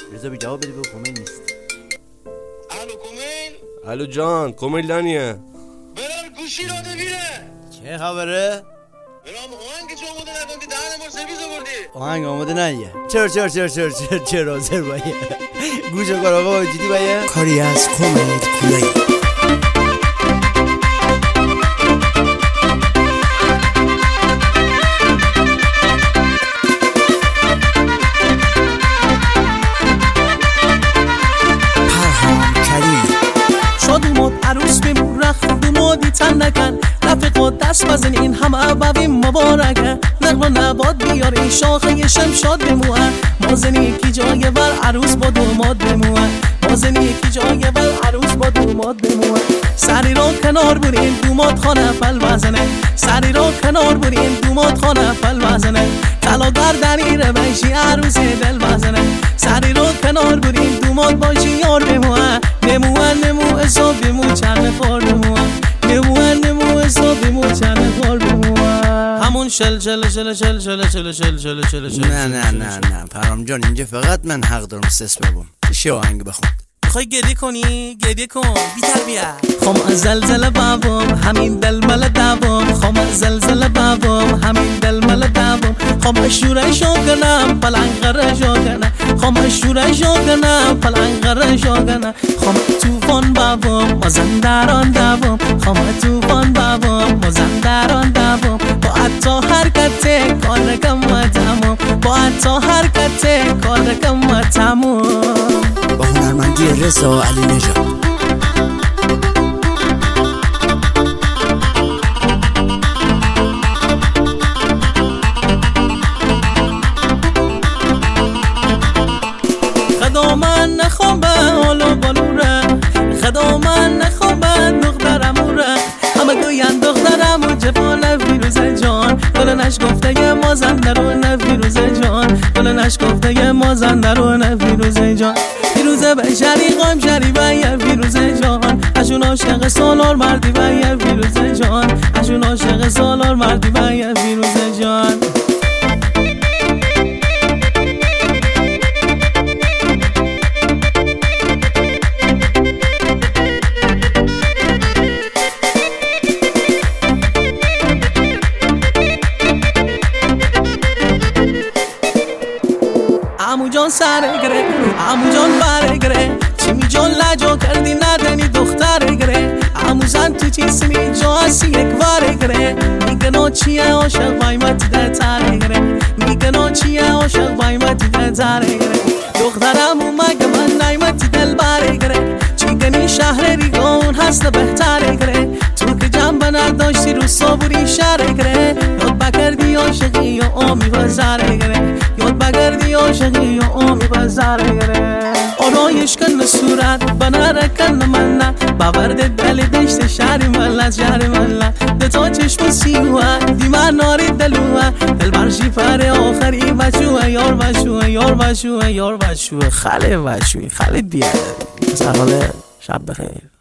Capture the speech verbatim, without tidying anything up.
رضا بی جواب بده به کومل نیست. الو کومل. الو جان کومل دانیه. برام گوشی رو ببینه. چه خبره؟ برام آهنگ چه آماده نکردی دهن ما سرویس آوردی. آهنگ آماده نیه. چرا چرا چرا چرا چرا چرا چرا بایه. گوش کار آقا جدی بایه. کاری از کومل کولایی. عروس بمون رخ دمودی تن نکن رفیق دست بزن این همه ببین مبارکه نقل و نباد بیار این شاخه شمشاد بموه مازن یکی جای بر عروس با دوماد بموه مازن یکی جای بر عروس با دوماد بموه سری را کنار برین دوماد خانه پل بزنه سری را کنار برین دوماد خانه پل بزنه طلا گردنی رو بشی عروس دل بزنه سری را کنار برین دوماد باشی یار بموه نموه نموه حساب بمو چند خور بموه نموه نموه حساب بمو چند خور بموه همون شل شل شل شل شل شل شل شل شل شل نه نه نه نه پرام جان اینجا فقط من حق دارم سس بگم چه آهنگ بخون میخوای گریه کنی گریه کن بی تربیت خم از زلزله بابم همین دلمل دوام خم از زلزله بابم همین دلمل دوام خم شوره شاگنم پلنگ قره شاگنه خم شوره شاگنم پلنگ قره شاگنه خم توفان بابم مازندران دوام خم توفان بابم مازندران دوام با حتی حرکت کار کم و تمام با حتی حرکت کار کم و تمام با هنرمندی رضا علی نژاد. خدا من نخوام به حالو بالوره خدا من نخوام به دخترموره همه گوین دخترمو جفان فیروزه جان دلنش گفته یه مازندرون فیروزه جان دلنش گفته یه مازندرون فیروزه جان فیروزه به شریقم شریبه یه فیروزه جان اشون عاشق سالار مردی به یه فیروزه جان اشون عاشق سالار مردی به یه فیروزه جان عمو جان سر گره عمو جان بر گره چی می جان لجا کردی ندنی دختر گره عمو زن تو چی سمی جا هستی یک وار گره میگنو چیه عاشق بایمت ده تر گره میگنو چیه عاشق بایمت ده تر گره دخترم مگه من نایمت دل بر گره چی گنی شهر ریگون هست بهتر گره تو که جنبه نداشتی رو صابوری شهر گره یاد بکردی عاشقی یا آمی بزر گره یاد بگردی عاشقی یا آمی بزر گره آرایش کن صورت بناره کن من نه باورد دل دشت شهر ملت شهر ملت ده تا چشم سیوه دی من ناری دلوه دل برشی فر آخری بچوه یار بچوه یار بچوه یار بچوه خاله بچوه خاله بیاد سرحاله شب بخیر.